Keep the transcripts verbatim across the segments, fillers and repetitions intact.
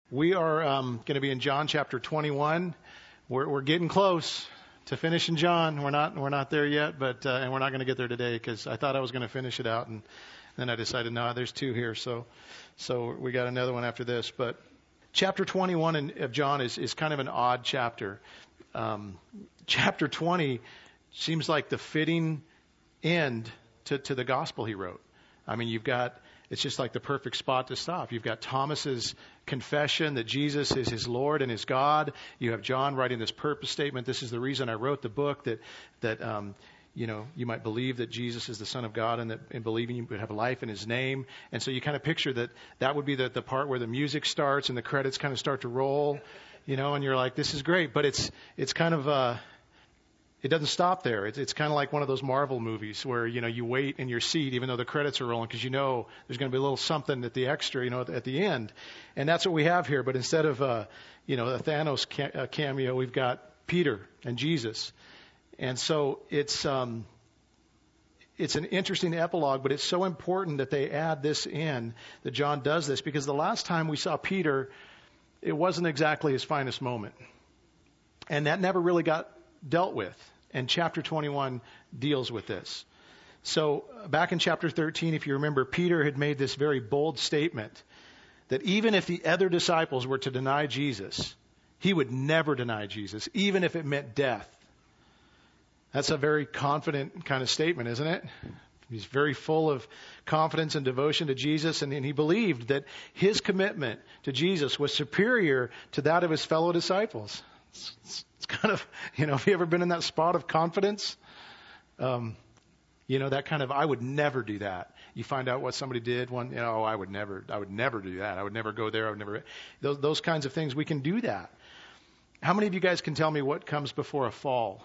We are um, going to be in John chapter twenty-one. We're, we're getting close to finishing John. We're not we're not there yet, but uh, and we're not going to get there today because I thought I was going to finish it out, and then I decided no, there's two here, so so we got another one after this. But chapter twenty-one in, of John is is kind of an odd chapter. Um, chapter twenty seems like the fitting end to to the gospel he wrote. I mean, you've got. It's just like the perfect spot to stop. You've got Thomas's confession that Jesus is his Lord and his God. You have John writing this purpose statement. This is the reason I wrote the book, that that um, you know you might believe that Jesus is the Son of God, and that in believing you would have life in His name. And so you kind of picture that that would be the, the part where the music starts and the credits kind of start to roll, you know, and you're like, this is great. But it's it's kind of uh, it doesn't stop there. It's, it's kind of like one of those Marvel movies where, you know, you wait in your seat even though the credits are rolling because you know there's going to be a little something at the extra, you know, at the end. And that's what we have here. But instead of, uh, you know, a Thanos ca- uh, cameo, we've got Peter and Jesus. And so it's um, it's an interesting epilogue, but it's so important that they add this in, that John does this, because the last time we saw Peter, it wasn't exactly his finest moment. And that never really got dealt with. And chapter twenty-one deals with this. So back in chapter thirteen, if you remember, Peter had made this very bold statement that even if the other disciples were to deny Jesus, he would never deny Jesus, even if it meant death. That's a very confident kind of statement, isn't it? He's very full of confidence and devotion to Jesus, and, and he believed that his commitment to Jesus was superior to that of his fellow disciples. It's, it's, it's kind of, you know, have you ever been in that spot of confidence? Um, you know, that kind of, I would never do that. You find out what somebody did, one, you know, oh, I would never, I would never do that. I would never go there. I would never, those, those kinds of things, we can do that. How many of you guys can tell me what comes before a fall?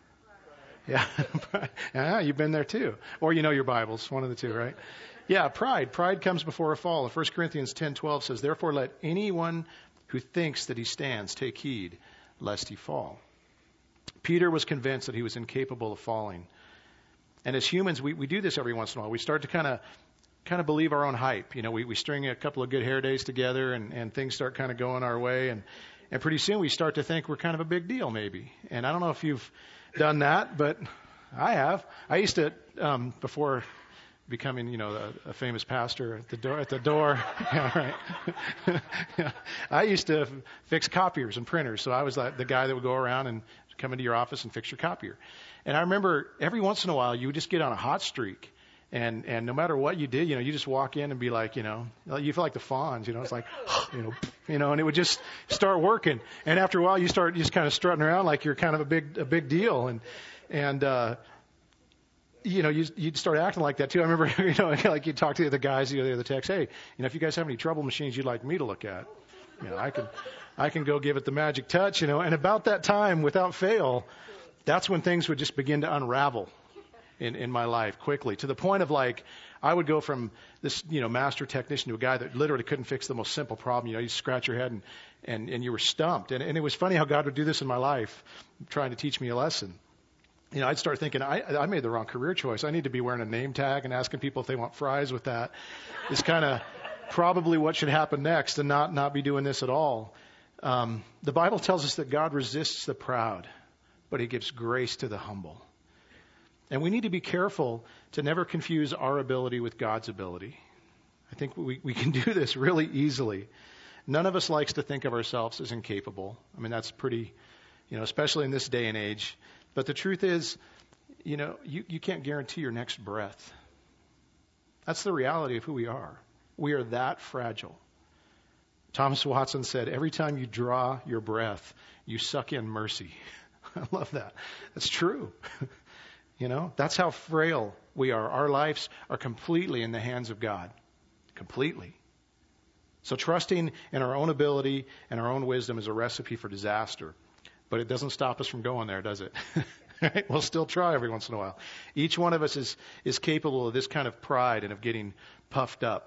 Yeah, yeah, you've been there too. Or you know your Bibles, one of the two, right? Yeah, pride. Pride comes before a fall. First Corinthians ten twelve says, therefore let anyone who thinks that he stands take heed lest he fall. Peter was convinced that he was incapable of falling. And as humans, we, we do this every once in a while. We start to kind of kind of believe our own hype. You know, we, we string a couple of good hair days together and, and things start kind of going our way. And, and pretty soon we start to think we're kind of a big deal maybe. And I don't know if you've done that, but I have. I used to, um, before becoming, you know, a, a famous pastor at the door, at the door. Yeah, right. Yeah. I used to fix copiers and printers. So I was like the guy that would go around and come into your office and fix your copier. And I remember every once in a while you would just get on a hot streak. And, and no matter what you did, you know, you just walk in and be like, you know, you feel like the Fonz, you know, it's like, you know, you know, and it would just start working. And after a while you start just kind of strutting around like you're kind of a big, a big deal. And, and, uh, you know, you, you'd start acting like that too. I remember, you know, like you talk to the other guys, you know, the other text, hey, you know, if you guys have any trouble machines you'd like me to look at, you know, I can, I can go give it the magic touch, you know. And about that time, without fail, that's when things would just begin to unravel in, in my life quickly, to the point of like, I would go from this, you know, master technician to a guy that literally couldn't fix the most simple problem. You know, you scratch your head and, and, and you were stumped. And, and it was funny how God would do this in my life, trying to teach me a lesson. You know, I'd start thinking, I, I made the wrong career choice. I need to be wearing a name tag and asking people if they want fries with that. It's kind of probably what should happen next, and not, not be doing this at all. Um, the Bible tells us that God resists the proud, but He gives grace to the humble. And we need to be careful to never confuse our ability with God's ability. I think we, we can do this really easily. None of us likes to think of ourselves as incapable. I mean, that's pretty, you know, especially in this day and age. But the truth is, you know, you, you can't guarantee your next breath. That's the reality of who we are. We are that fragile. Thomas Watson said, every time you draw your breath, you suck in mercy. I love that. That's true. You know, that's how frail we are. Our lives are completely in the hands of God. Completely. So trusting in our own ability and our own wisdom is a recipe for disaster. But it doesn't stop us from going there, does it? Right? We'll still try every once in a while. Each one of us is, is capable of this kind of pride and of getting puffed up.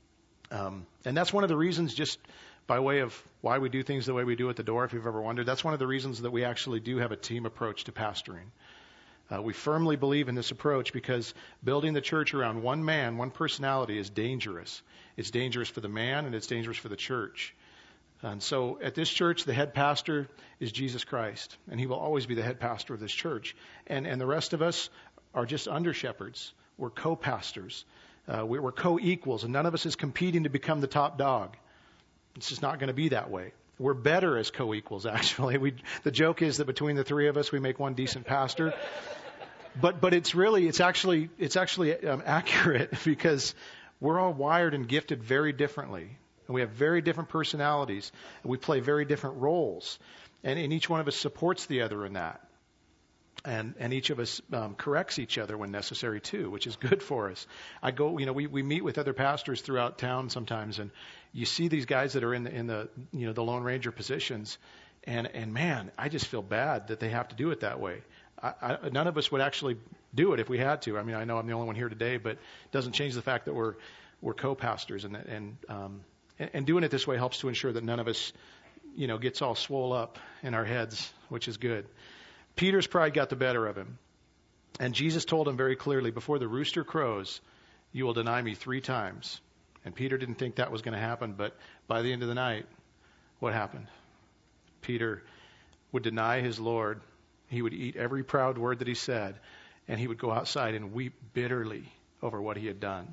Um, and that's one of the reasons, just by way of why we do things the way we do at the door, if you've ever wondered, that's one of the reasons that we actually do have a team approach to pastoring. Uh, we firmly believe in this approach because building the church around one man, one personality is dangerous. It's dangerous for the man and it's dangerous for the church. And so at this church, the head pastor is Jesus Christ, and he will always be the head pastor of this church. And, and the rest of us are just under shepherds. We're co-pastors. Uh, we, we're co-equals, and none of us is competing to become the top dog. It's just not going to be that way. We're better as co-equals, actually. We, the joke is that between the three of us, we make one decent pastor. But but it's really, it's actually, it's actually um, accurate because we're all wired and gifted very differently. And we have very different personalities. And we play very different roles. And, and each one of us supports the other in that. And, and each of us um, corrects each other when necessary too, which is good for us. I go, you know, we, we meet with other pastors throughout town sometimes, and you see these guys that are in the, in the, you know, the Lone Ranger positions, and, and man, I just feel bad that they have to do it that way. I, I, none of us would actually do it if we had to. I mean, I know I'm the only one here today, but it doesn't change the fact that we're, we're co-pastors, and, and, um, and, and doing it this way helps to ensure that none of us, you know, gets all swole up in our heads, which is good. Peter's pride got the better of him. And Jesus told him very clearly, before the rooster crows, you will deny me three times. And Peter didn't think that was going to happen, but by the end of the night, what happened? Peter would deny his Lord. He would eat every proud word that he said, and he would go outside and weep bitterly over what he had done.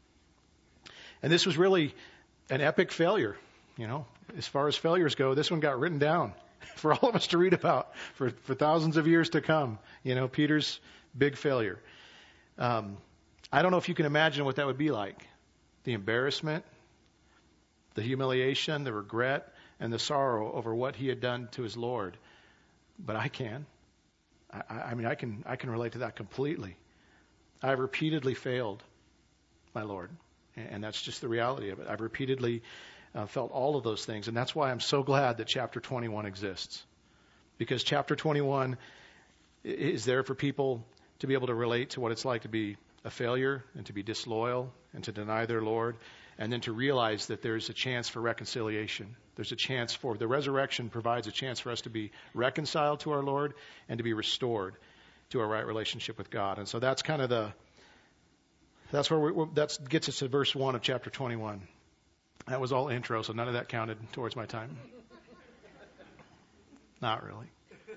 And this was really an epic failure. You know, as far as failures go, this one got written down for all of us to read about for, for thousands of years to come. You know, Peter's big failure. Um, I don't know if you can imagine what that would be like. The embarrassment, the humiliation, the regret, and the sorrow over what he had done to his Lord. But I can. I, I mean, I can, I can relate to that completely. I've repeatedly failed my Lord. And, and that's just the reality of it. I've repeatedly Uh, felt all of those things. And that's why I'm so glad that chapter twenty-one exists. Because chapter twenty-one is there for people to be able to relate to what it's like to be a failure and to be disloyal and to deny their Lord, and then to realize that there's a chance for reconciliation. There's a chance for, the resurrection provides a chance for us to be reconciled to our Lord and to be restored to a right relationship with God. And so that's kind of the, that's where we, that gets us to verse one of chapter twenty-one. That was all intro, so none of that counted towards my time. Not really.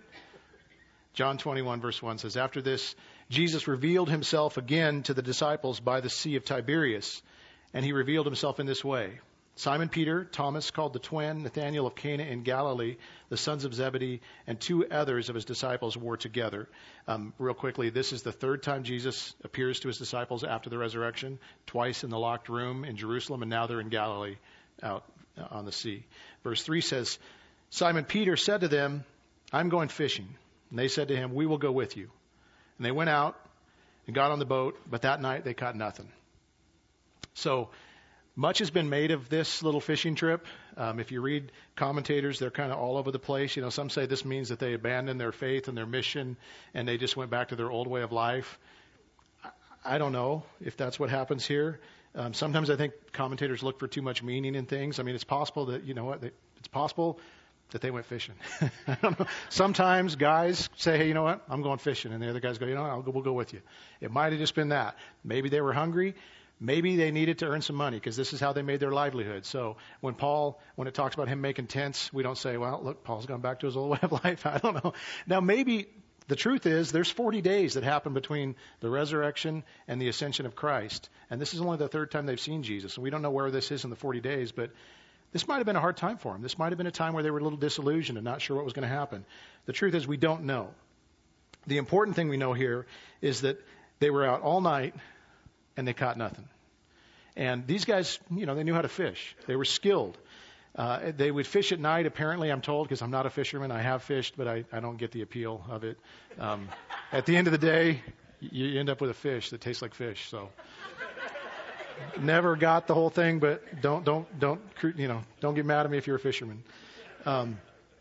John twenty-one, verse one says, after this, Jesus revealed himself again to the disciples by the Sea of Tiberias, and he revealed himself in this way. Simon Peter, Thomas called the twin, Nathanael of Cana in Galilee, the sons of Zebedee, and two others of his disciples were together. Um, real quickly, this is the third time Jesus appears to his disciples after the resurrection, twice in the locked room in Jerusalem, and now they're in Galilee out on the sea. Verse three says, Simon Peter said to them, I'm going fishing. And they said to him, we will go with you. And they went out and got on the boat, but that night they caught nothing. So, much has been made of this little fishing trip. Um, if you read commentators, they're kind of all over the place. You know, some say this means that they abandoned their faith and their mission and they just went back to their old way of life. I, I don't know if that's what happens here. Um, sometimes I think commentators look for too much meaning in things. I mean, it's possible that, you know what, they, it's possible that they went fishing. I don't know. Sometimes guys say, hey, you know what, I'm going fishing. And the other guys go, you know what, I'll go, we'll go with you. It might have just been that. Maybe they were hungry. Maybe they needed to earn some money because this is how they made their livelihood. So when Paul, when it talks about him making tents, we don't say, well, look, Paul's gone back to his old way of life. I don't know. Now, maybe the truth is there's forty days that happen between the resurrection and the ascension of Christ. And this is only the third time they've seen Jesus. And we don't know where this is in the forty days, but this might have been a hard time for them. This might have been a time where they were a little disillusioned and not sure what was going to happen. The truth is we don't know. The important thing we know here is that they were out all night and they caught nothing. And these guys, you know, they knew how to fish. They were skilled. Uh, they would fish at night, apparently, I'm told, because I'm not a fisherman. I have fished, but I, I don't get the appeal of it. Um, at the end of the day, you, you end up with a fish that tastes like fish. So never got the whole thing, but don't, don't, don't, you know, don't get mad at me if you're a fisherman. Um,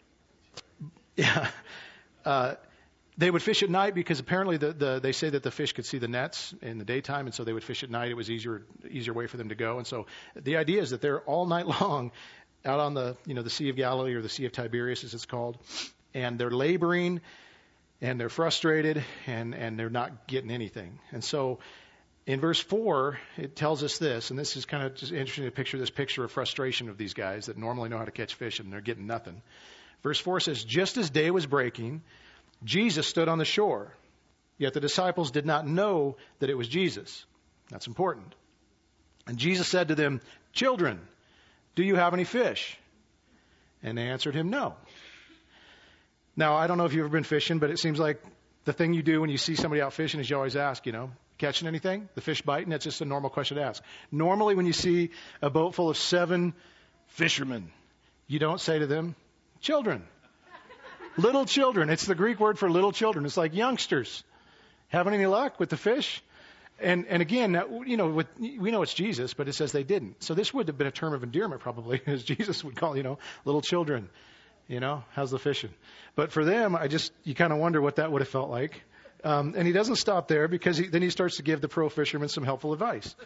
yeah. Uh, They would fish at night because apparently the, the, they say that the fish could see the nets in the daytime, and so they would fish at night. It was easier easier way for them to go. And so the idea is that they're all night long out on the you know the Sea of Galilee, or the Sea of Tiberias as it's called, and they're laboring and they're frustrated and, and they're not getting anything. And so In verse four, it tells us this, and this is kind of just interesting to picture this picture of frustration of these guys that normally know how to catch fish and they're getting nothing. Verse four says, just as day was breaking, Jesus stood on the shore, yet the disciples did not know that it was Jesus. That's important. And Jesus said to them, children, do you have any fish? And they answered him, no. Now, I don't know if you've ever been fishing, but it seems like the thing you do when you see somebody out fishing is you always ask, you know, catching anything? The fish biting? That's just a normal question to ask. Normally, when you see a boat full of seven fishermen, you don't say to them, children. Little children. It's the Greek word for little children. It's like youngsters. Having any luck with the fish? And and again, you know, with, we know it's Jesus, but it says they didn't. So this would have been a term of endearment probably, as Jesus would call, you know, little children. You know, how's the fishing? But for them, I just, you kind of wonder what that would have felt like. Um, and he doesn't stop there because he, then he starts to give the pro fishermen some helpful advice.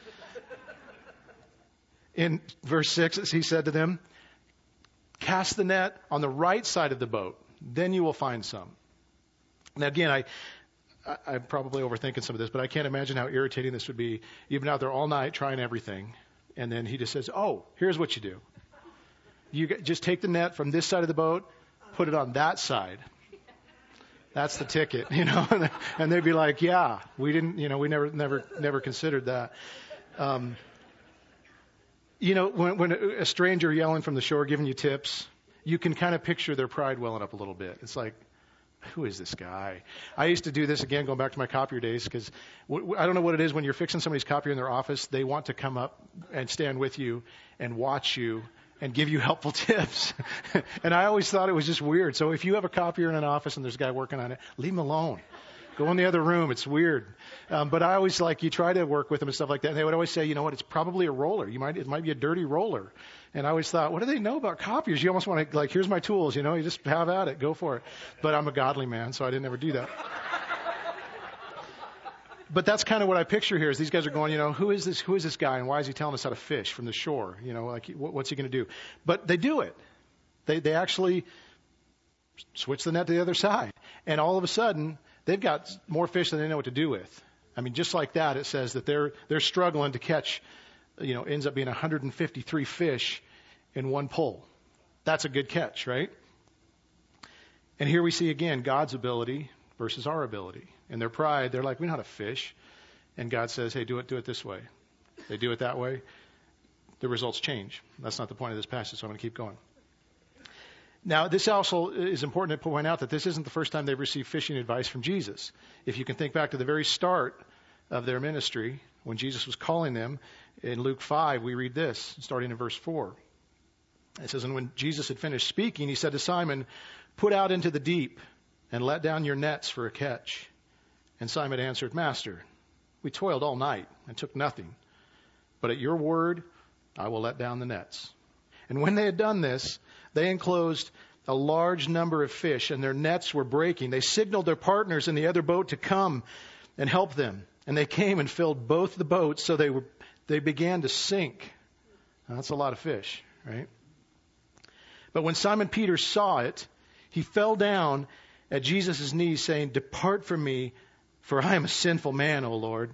In verse six, he said to them, cast the net on the right side of the boat, then you will find some. Now again, I, I, I'm probably overthinking some of this, but I can't imagine how irritating this would be. You've been out there all night trying everything, and then he just says, oh, here's what you do. You just take the net from this side of the boat, put it on that side. That's the ticket, you know, and they'd be like, yeah, we didn't, you know, we never, never, never considered that. Um, you know, when, when a stranger yelling from the shore, giving you tips, you can kind of picture their pride welling up a little bit. It's like, who is this guy? I used to do this again, going back to my copier days, because w- w- I don't know what it is when you're fixing somebody's copier in their office, they want to come up and stand with you and watch you and give you helpful tips. And I always thought it was just weird. So if you have a copier in an office and there's a guy working on it, leave him alone. Go in the other room. It's weird. Um, but I always like, you try to work with them and stuff like that. And they would always say, you know what, it's probably a roller. You might, it might be a dirty roller. And I always thought, what do they know about copiers? You almost want to, like, here's my tools, you know, you just have at it, go for it. But I'm a godly man, so I didn't ever do that. But that's kind of what I picture here is these guys are going, you know, who is this, who is this guy and why is he telling us how to fish from the shore? You know, like, what's he going to do? But they do it. They, they actually switch the net to the other side. And all of a sudden, they've got more fish than they know what to do with. I mean, just like that, it says that they're, they're struggling to catch, you know, ends up being one hundred fifty-three fish in one pull. That's a good catch, right? And here we see again God's ability versus our ability. In their pride, they're like, we know how to fish. And God says, hey, do it, do it this way. They do it that way. The results change. That's not the point of this passage, so I'm going to keep going. Now, this also is important to point out that this isn't the first time they've received fishing advice from Jesus. If you can think back to the very start of their ministry, when Jesus was calling them, in Luke five, we read this, starting in verse four. It says, and when Jesus had finished speaking, he said to Simon, put out into the deep and let down your nets for a catch. And Simon answered, Master, we toiled all night and took nothing. But at your word, I will let down the nets. And when they had done this, they enclosed a large number of fish, and their nets were breaking. They signaled their partners in the other boat to come and help them. And they came and filled both the boats, so they were they began to sink. Now, that's a lot of fish, right? But when Simon Peter saw it, he fell down at Jesus' knees, saying, depart from me, for I am a sinful man, O Lord.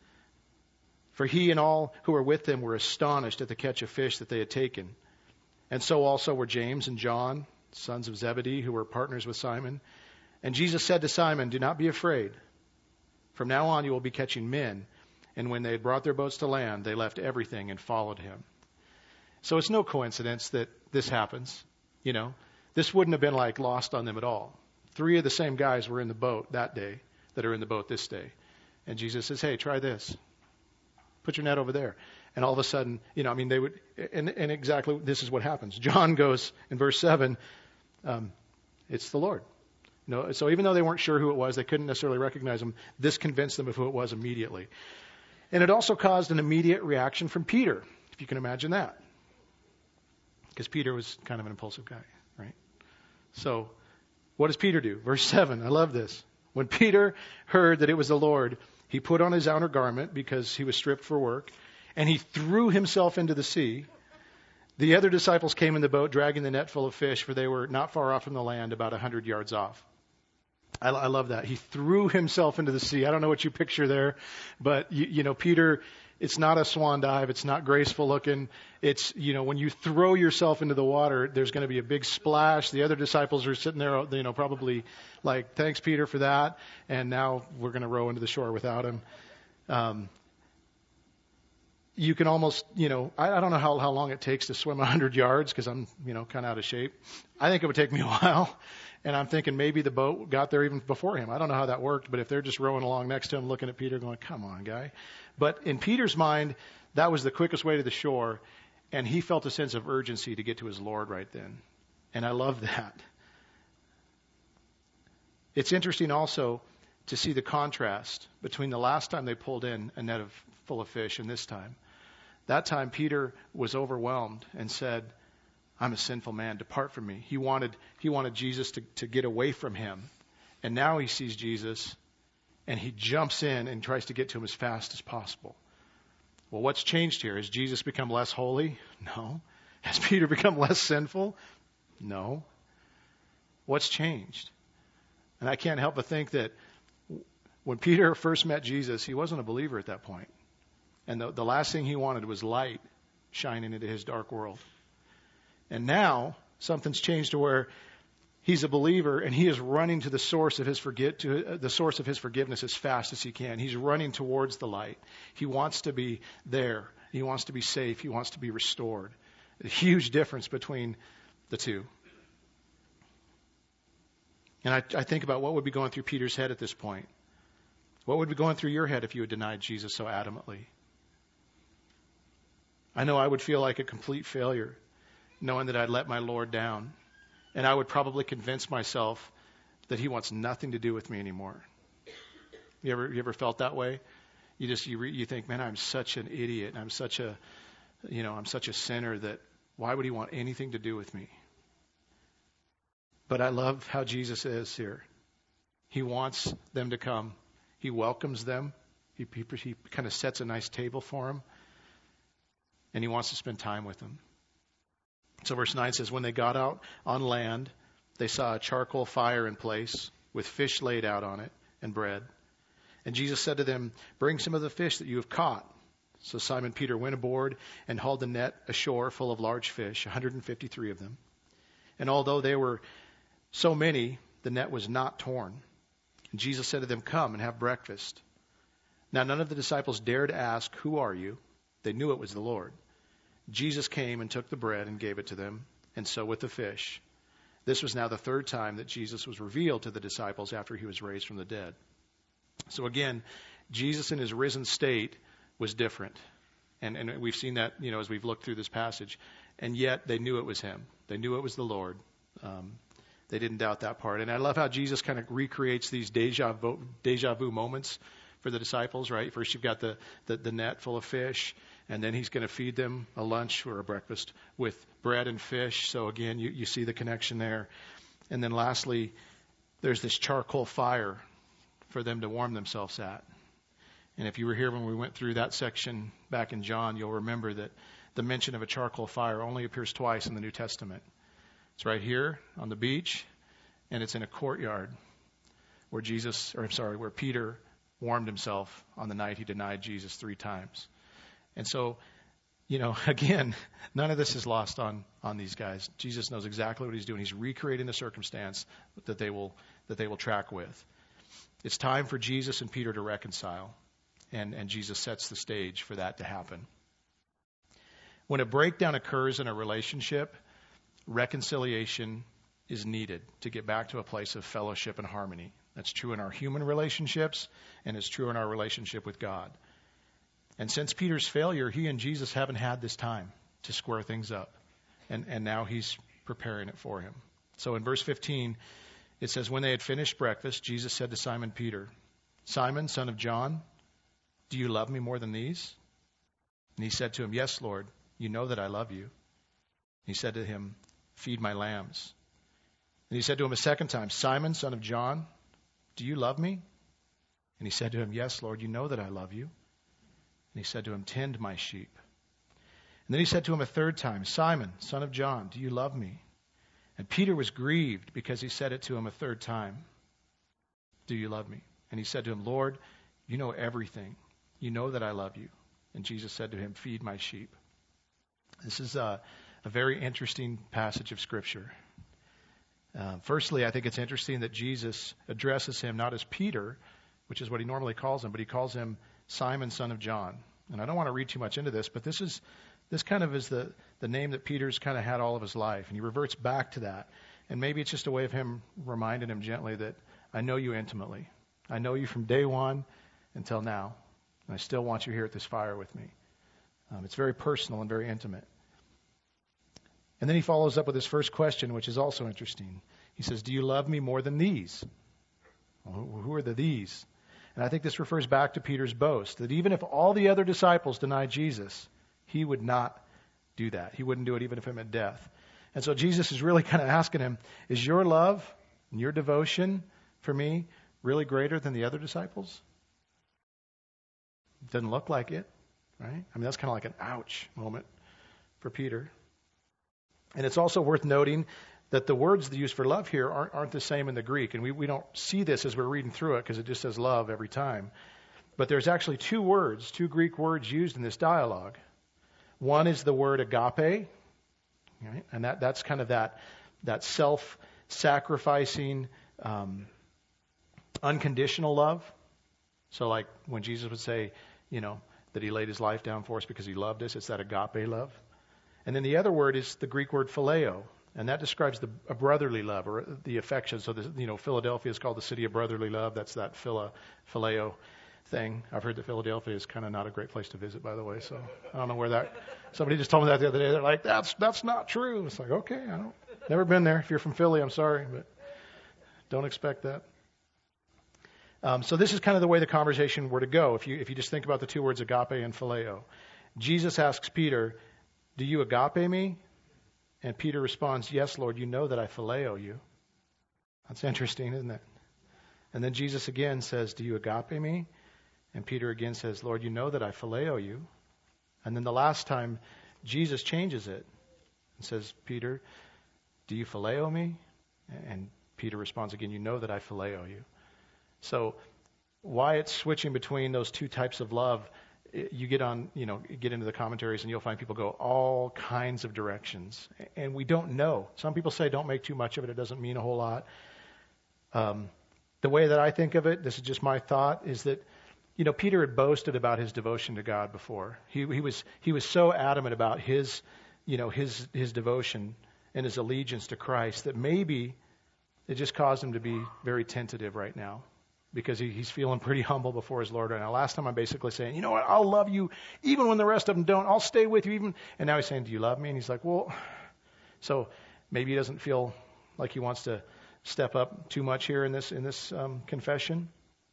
For he and all who were with him were astonished at the catch of fish that they had taken. And so also were James and John, sons of Zebedee, who were partners with Simon. And Jesus said to Simon, do not be afraid. From now on you will be catching men. And when they had brought their boats to land, they left everything and followed him. So it's no coincidence that this happens. You know, this wouldn't have been like lost on them at all. Three of the same guys were in the boat that day that are in the boat this day. And Jesus says, hey, try this. Put your net over there. And all of a sudden, you know, I mean, they would, and, and exactly this is what happens. John goes in verse seven, um, it's the Lord. You know, so even though they weren't sure who it was, they couldn't necessarily recognize him, this convinced them of who it was immediately. And it also caused an immediate reaction from Peter, if you can imagine that. Because Peter was kind of an impulsive guy, right? So what does Peter do? Verse seven, I love this. When Peter heard that it was the Lord, he put on his outer garment because he was stripped for work, and he threw himself into the sea. The other disciples came in the boat, dragging the net full of fish, for they were not far off from the land, about a hundred yards off. I, I love that. He threw himself into the sea. I don't know what you picture there, but you, you know, Peter, it's not a swan dive. It's not graceful looking. It's, you know, when you throw yourself into the water, there's going to be a big splash. The other disciples are sitting there, you know, probably like, thanks, Peter, for that. And now we're going to row into the shore without him. Um, you can almost, you know, I, I don't know how, how long it takes to swim one hundred yards because I'm, you know, kind of out of shape. I think it would take me a while. And I'm thinking maybe the boat got there even before him. I don't know how that worked, but if they're just rowing along next to him, looking at Peter going, come on, guy. But in Peter's mind, that was the quickest way to the shore. And he felt a sense of urgency to get to his Lord right then. And I love that. It's interesting also to see the contrast between the last time they pulled in a net of, full of fish and this time. That time Peter was overwhelmed and said, I'm a sinful man. Depart from me. He wanted he wanted Jesus to, to get away from him. And now he sees Jesus and he jumps in and tries to get to him as fast as possible. Well, what's changed here? Has Jesus become less holy? No. Has Peter become less sinful? No. What's changed? And I can't help but think that when Peter first met Jesus, he wasn't a believer at that point. And the, the last thing he wanted was light shining into his dark world. And now something's changed to where he's a believer and he is running to the source of his forget to the source of his forgiveness as fast as he can. He's running towards the light. He wants to be there. He wants to be safe. He wants to be restored. A huge difference between the two. And I, I think about what would be going through Peter's head at this point. What would be going through your head if you had denied Jesus so adamantly? I know I would feel like a complete failure, knowing that I'd let my Lord down. And I would probably convince myself that he wants nothing to do with me anymore. You ever you ever felt that way? You just you re, you think, man, I'm such an idiot. I'm such a you know, I'm such a sinner that why would he want anything to do with me? But I love how Jesus is here. He wants them to come. He welcomes them. He, he, he kind of sets a nice table for them. And he wants to spend time with them. So verse nine says, when they got out on land, they saw a charcoal fire in place with fish laid out on it and bread. And Jesus said to them, bring some of the fish that you have caught. So Simon Peter went aboard and hauled the net ashore full of large fish, one hundred fifty-three of them. And although they were so many, the net was not torn. And Jesus said to them, come and have breakfast. Now none of the disciples dared ask, who are you? They knew it was the Lord. Jesus came and took the bread and gave it to them, and so with the fish. This was now the third time that Jesus was revealed to the disciples after he was raised from the dead. So again, Jesus in his risen state was different. And, and we've seen that, you know, as we've looked through this passage. And yet they knew it was him. They knew it was the Lord. Um, they didn't doubt that part. And I love how Jesus kind of recreates these deja vu, deja vu moments for the disciples, right? First you've got the, the, the net full of fish, and then he's going to feed them a lunch or a breakfast with bread and fish. So again, you, you see the connection there. And then lastly, there's this charcoal fire for them to warm themselves at. And if you were here when we went through that section back in John, you'll remember that the mention of a charcoal fire only appears twice in the New Testament. It's right here on the beach, and it's in a courtyard where Jesus, or I'm sorry, where Peter warmed himself on the night he denied Jesus three times. And so, you know, again, none of this is lost on, on these guys. Jesus knows exactly what he's doing. He's recreating the circumstance that they will that they will track with. It's time for Jesus and Peter to reconcile, and, and Jesus sets the stage for that to happen. When a breakdown occurs in a relationship, reconciliation is needed to get back to a place of fellowship and harmony. That's true in our human relationships, and it's true in our relationship with God. And since Peter's failure, he and Jesus haven't had this time to square things up. And, and now he's preparing it for him. So in verse fifteen, it says, when they had finished breakfast, Jesus said to Simon Peter, Simon, son of John, do you love me more than these? And he said to him, yes, Lord, you know that I love you. He said to him, feed my lambs. And he said to him a second time, Simon, son of John, do you love me? And he said to him, yes, Lord, you know that I love you. And he said to him, tend my sheep. And then he said to him a third time, Simon, son of John, do you love me? And Peter was grieved because he said it to him a third time. do you love me? And he said to him, Lord, you know everything. You know that I love you. And Jesus said to him, feed my sheep. This is a, a very interesting passage of Scripture. Uh, firstly, I think it's interesting that Jesus addresses him not as Peter, which is what he normally calls him, but he calls him Simon, son of John. And I don't want to read too much into this, but this is this kind of is the, the name that Peter's kind of had all of his life. And he reverts back to that. And maybe it's just a way of him reminding him gently that I know you intimately. I know you from day one until now. And I still want you here at this fire with me. Um, it's very personal and very intimate. And then he follows up with his first question, which is also interesting. He says, do you love me more than these? Well, who are the these? And I think this refers back to Peter's boast, that even if all the other disciples denied Jesus, he would not do that. He wouldn't do it even if it meant death. And so Jesus is really kind of asking him, is your love and your devotion for me really greater than the other disciples? It doesn't look like it, right? I mean, that's kind of like an ouch moment for Peter. And it's also worth noting that the words used for love here aren't, aren't the same in the Greek. And we, we don't see this as we're reading through it because it just says love every time. But there's actually two words, two Greek words used in this dialogue. One is the word agape, right? And that, that's kind of that, that self-sacrificing, um, unconditional love. So like when Jesus would say, you know, that he laid his life down for us because he loved us, it's that agape love. And then the other word is the Greek word phileo, and that describes the a brotherly love or the affection. So, the, you know, Philadelphia is called the city of brotherly love. That's that phila, phileo thing. I've heard that Philadelphia is kind of not a great place to visit, by the way. So I don't know where that. Somebody just told me that the other day. They're like, that's that's not true. It's like, okay, I don't. Never been there. If you're from Philly, I'm sorry, but don't expect that. Um, so this is kind of the way the conversation were to go. If you if you just think about the two words agape and phileo, Jesus asks Peter, do you agape me? And Peter responds, yes, Lord, you know that I phileo you. That's interesting, isn't it? And then Jesus again says, do you agape me? And Peter again says, Lord, you know that I phileo you. And then the last time, Jesus changes it and says, Peter, do you phileo me? And Peter responds again, you know that I phileo you. So why it's switching between those two types of love, you get on, you know, get into the commentaries and you'll find people go all kinds of directions. And we don't know. Some people say don't make too much of it. It doesn't mean a whole lot. Um, the way that I think of it, this is just my thought, is that, you know, Peter had boasted about his devotion to God before. He, he was he was so adamant about his, you know, his his devotion and his allegiance to Christ that maybe it just caused him to be very tentative right now. Because he, he's feeling pretty humble before his Lord right now. Last time I'm basically saying, you know what, I'll love you even when the rest of them don't. I'll stay with you even. And now he's saying, do you love me? And he's like, well, so maybe he doesn't feel like he wants to step up too much here in this in this um, confession.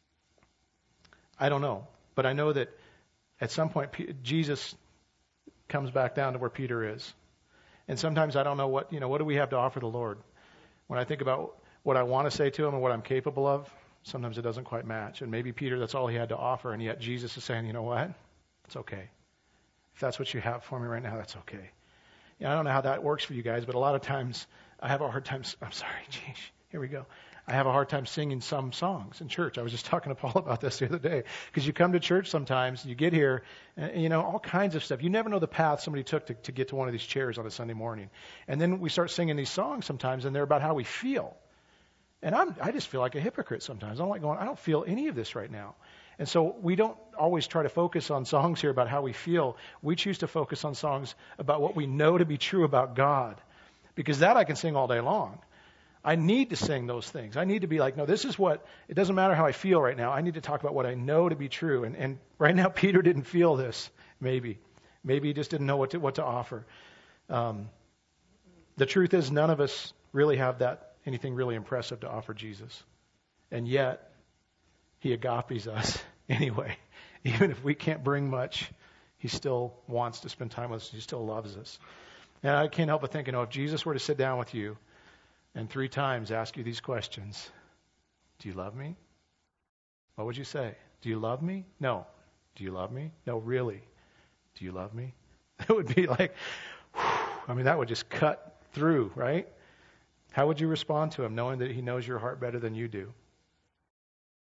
I don't know. But I know that at some point P- Jesus comes back down to where Peter is. And sometimes I don't know what, you know, what do we have to offer the Lord? When I think about what I want to say to him and what I'm capable of, sometimes it doesn't quite match. And maybe Peter, that's all he had to offer. And yet Jesus is saying, you know what? It's okay. If that's what you have for me right now, that's okay. Yeah, I don't know how that works for you guys, but a lot of times I have a hard time. I'm sorry, geez, here we go. I have a hard time singing some songs in church. I was just talking to Paul about this the other day. Because you come to church sometimes, you get here, and, you know, all kinds of stuff. You never know the path somebody took to, to get to one of these chairs on a Sunday morning. And then we start singing these songs sometimes, and they're about how we feel. And I'm, I just feel like a hypocrite sometimes. I'm like going, I don't feel any of this right now. And so we don't always try to focus on songs here about how we feel. We choose to focus on songs about what we know to be true about God. Because that I can sing all day long. I need to sing those things. I need to be like, no, this is what, it doesn't matter how I feel right now. I need to talk about what I know to be true. And, and right now, Peter didn't feel this, maybe. Maybe he just didn't know what to, what to offer. Um, the truth is, none of us really have that anything really impressive to offer Jesus. And yet, he agapes us anyway. Even if we can't bring much, he still wants to spend time with us. He still loves us. And I can't help but think, you know, if Jesus were to sit down with you and three times ask you these questions, do you love me? What would you say? Do you love me? No. Do you love me? No, really. Do you love me? It would be like, whew, I mean, that would just cut through, right? How would you respond to him knowing that he knows your heart better than you do?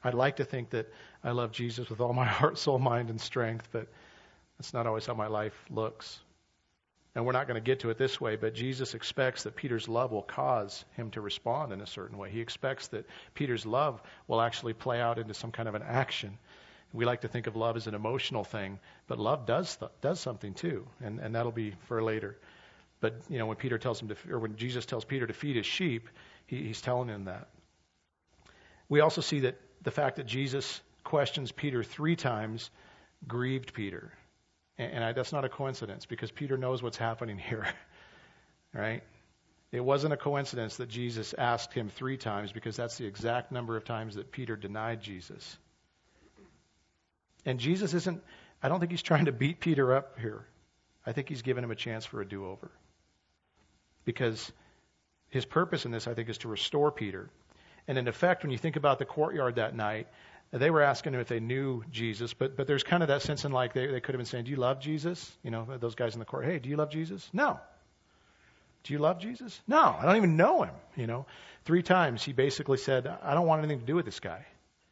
I'd like to think that I love Jesus with all my heart, soul, mind, and strength, but that's not always how my life looks. And we're not going to get to it this way, but Jesus expects that Peter's love will cause him to respond in a certain way. He expects that Peter's love will actually play out into some kind of an action. We like to think of love as an emotional thing, but love does th- does something too, and, and that'll be for later. But you know, when Peter tells him to, or when Jesus tells Peter to feed his sheep, he, he's telling him that. We also see that the fact that Jesus questions Peter three times grieved Peter. And I, that's not a coincidence, because Peter knows what's happening here, right? It wasn't a coincidence that Jesus asked him three times, because that's the exact number of times that Peter denied Jesus. And Jesus isn't, I don't think he's trying to beat Peter up here. I think he's giving him a chance for a do-over. Because his purpose in this, I think, is to restore Peter. And in effect, when you think about the courtyard that night, they were asking him if they knew Jesus, but but there's kind of that sense in like they, they could have been saying, do you love Jesus? You know, those guys in the court, hey, do you love Jesus? No. Do you love Jesus? No, I don't even know him. You know, three times he basically said, I don't want anything to do with this guy.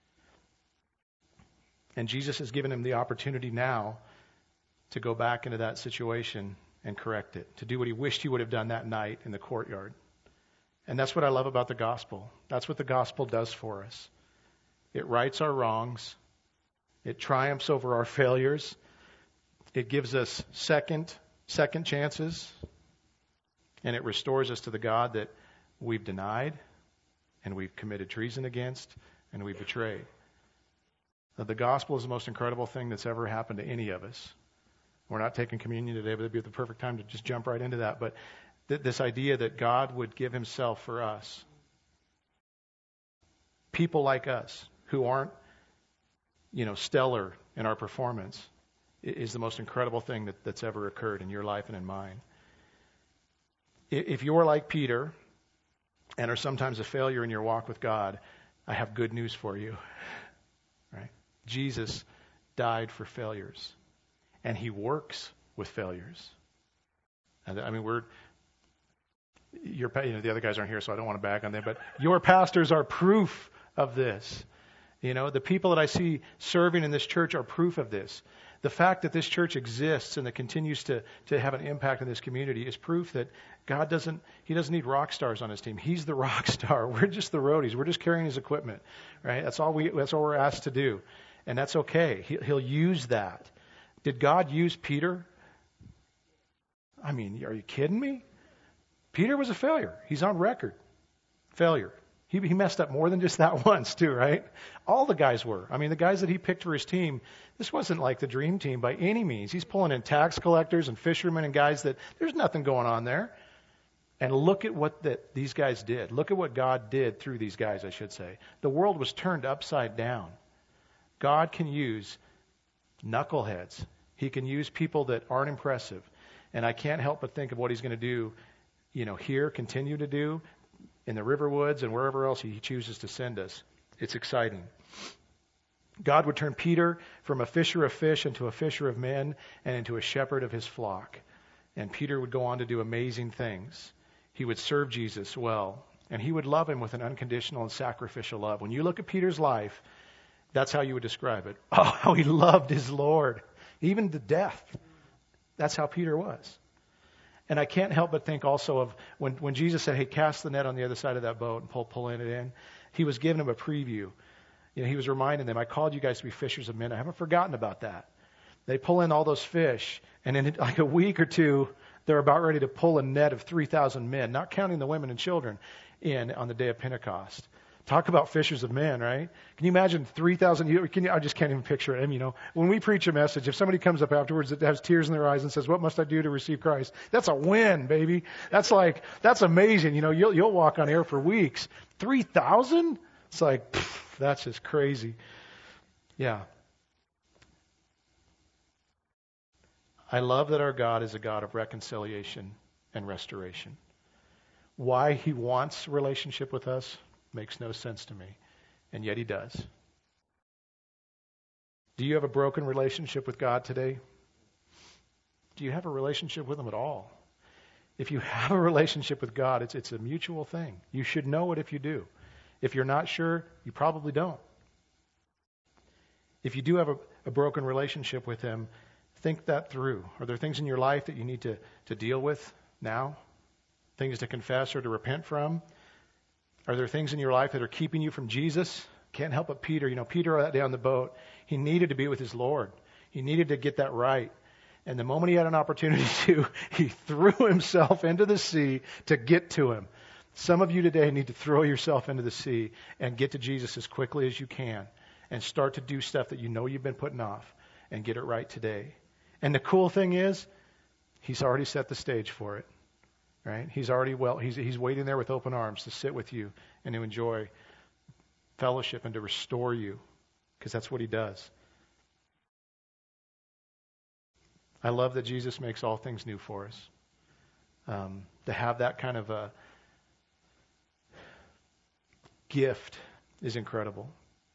And Jesus has given him the opportunity now to go back into that situation and correct it, to do what he wished he would have done that night in the courtyard. And that's what I love about the gospel. That's what the gospel does for us. It rights our wrongs. It triumphs over our failures. It gives us second, second chances. And it restores us to the God that we've denied and we've committed treason against and we've betrayed. Now, the gospel is the most incredible thing that's ever happened to any of us. We're not taking communion today, but it'd be the perfect time to just jump right into that. But th- this idea that God would give himself for us. People like us, who aren't, you know, stellar in our performance, is the most incredible thing that, that's ever occurred in your life and in mine. If you're like Peter and are sometimes a failure in your walk with God, I have good news for you. Right? Jesus died for failures, and he works with failures. And I mean, we're your, you know, the other guys aren't here, so I don't want to bag on them, but your pastors are proof of this. You know, the people that I see serving in this church are proof of this. The fact that this church exists and that continues to, to have an impact in this community is proof that God doesn't, he doesn't need rock stars on his team. He's the rock star. We're just the roadies. We're just carrying his equipment, right? That's all we, that's all we're asked to do. And that's okay. He, he'll use that. Did God use Peter? I mean, are you kidding me? Peter was a failure. He's on record. Failure. He, he messed up more than just that once, too, right? All the guys were. I mean, the guys that he picked for his team, this wasn't like the dream team by any means. He's pulling in tax collectors and fishermen and guys that there's nothing going on there. And look at what the, these guys did. Look at what God did through these guys, I should say. The world was turned upside down. God can use knuckleheads. He can use people that aren't impressive. And I can't help but think of what he's going to do, you know, here, continue to do, in the Riverwoods and wherever else he chooses to send us. It's exciting. God would turn Peter from a fisher of fish into a fisher of men and into a shepherd of his flock. And Peter would go on to do amazing things. He would serve Jesus well, and he would love him with an unconditional and sacrificial love. When you look at Peter's life, that's how you would describe it. Oh, how he loved his Lord, even to death. That's how Peter was. And I can't help but think also of when, when Jesus said, hey, cast the net on the other side of that boat and pull, pull in it in, he was giving them a preview. You know, he was reminding them, I called you guys to be fishers of men. I haven't forgotten about that. They pull in all those fish, and in like a week or two, they're about ready to pull a net of three thousand men, not counting the women and children, in on the day of Pentecost. Talk about fishers of men, right? Can you imagine three thousand? Can you, I just can't even picture it. You know, when we preach a message, if somebody comes up afterwards that has tears in their eyes and says, "What must I do to receive Christ?" That's a win, baby. That's like that's amazing. You know, you'll you'll walk on air for weeks. Three thousand? It's like pff, that's just crazy. Yeah. I love that our God is a God of reconciliation and restoration. Why he wants relationship with us makes no sense to me, and yet he does. Do you have a broken relationship with God today? Do you have a relationship with him at all? If you have a relationship with God, it's it's a mutual thing. You should know it if you do. If you're not sure, you probably don't. If you do have a, a broken relationship with him, think that through. Are there things in your life that you need to, to deal with now? Things to confess or to repent from? Are there things in your life that are keeping you from Jesus? Can't help but Peter. You know, Peter that day on the boat, he needed to be with his Lord. He needed to get that right. And the moment he had an opportunity to, he threw himself into the sea to get to him. Some of you today need to throw yourself into the sea and get to Jesus as quickly as you can and start to do stuff that you know you've been putting off and get it right today. And the cool thing is, he's already set the stage for it, right? He's already well, he's, he's waiting there with open arms to sit with you and to enjoy fellowship and to restore you, because that's what he does. I love that Jesus makes all things new for us. Um, to have that kind of a gift is incredible.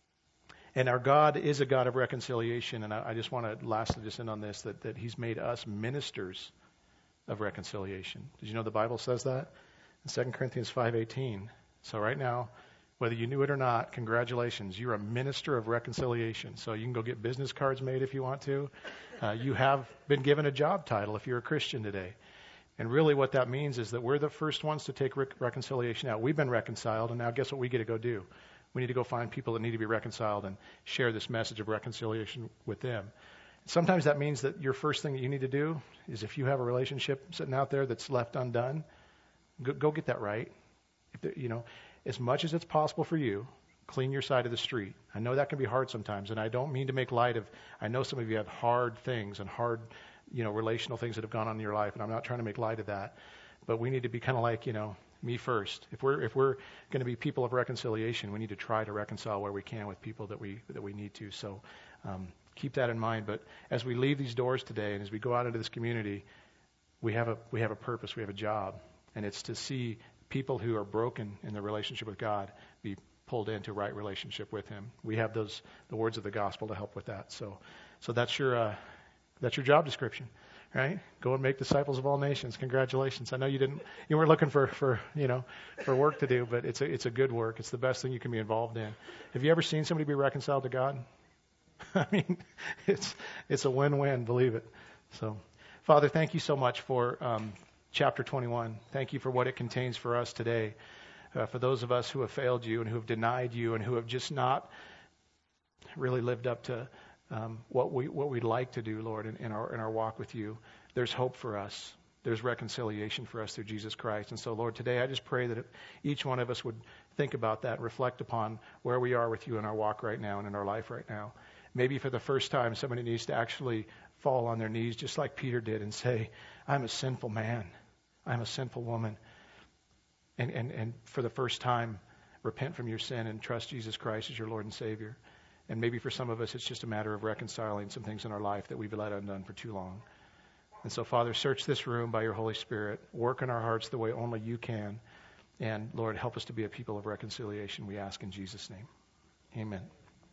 And our God is a God of reconciliation. And I, I just want to lastly just end on this, that, that he's made us ministers of reconciliation. Did you know the Bible says that? In Second Corinthians five eighteen. So right now, whether you knew it or not, congratulations. You're a minister of reconciliation. So you can go get business cards made if you want to. Uh, you have been given a job title if you're a Christian today. And really what that means is that we're the first ones to take rec- reconciliation out. We've been reconciled, and now guess what we get to go do? We need to go find people that need to be reconciled and share this message of reconciliation with them. Sometimes that means that your first thing that you need to do is, if you have a relationship sitting out there that's left undone, go, go get that right. If the, you know, as much as it's possible for you, clean your side of the street. I know that can be hard sometimes, and I don't mean to make light of, I know some of you have hard things and hard, you know, relational things that have gone on in your life, and I'm not trying to make light of that. But we need to be kind of like, you know, me first. If we're if we're going to be people of reconciliation, we need to try to reconcile where we can with people that we that we need to. So um, keep that in mind. But as we leave these doors today, and as we go out into this community, we have a we have a purpose, we have a job, and it's to see people who are broken in their relationship with God be pulled into right relationship with Him. We have those the words of the gospel to help with that. So, so that's your uh, that's your job description, right? Go and make disciples of all nations. Congratulations. I know you didn't you weren't looking for, for you know for work to do, but it's a it's a good work. It's the best thing you can be involved in. Have you ever seen somebody be reconciled to God? I mean, it's it's a win-win. Believe it. So, Father, thank you so much for um, chapter twenty-one. Thank you for what it contains for us today. Uh, for those of us who have failed you and who have denied you and who have just not really lived up to um, what we what we'd like to do, Lord, in, in our in our walk with you, there's hope for us. There's reconciliation for us through Jesus Christ. And so, Lord, today I just pray that each one of us would think about that, reflect upon where we are with you in our walk right now and in our life right now. Maybe for the first time, somebody needs to actually fall on their knees, just like Peter did, and say, I'm a sinful man. I'm a sinful woman. And, and, and for the first time, repent from your sin and trust Jesus Christ as your Lord and Savior. And maybe for some of us, it's just a matter of reconciling some things in our life that we've let undone for too long. And so, Father, search this room by your Holy Spirit. Work in our hearts the way only you can. And, Lord, help us to be a people of reconciliation, we ask in Jesus' name. Amen.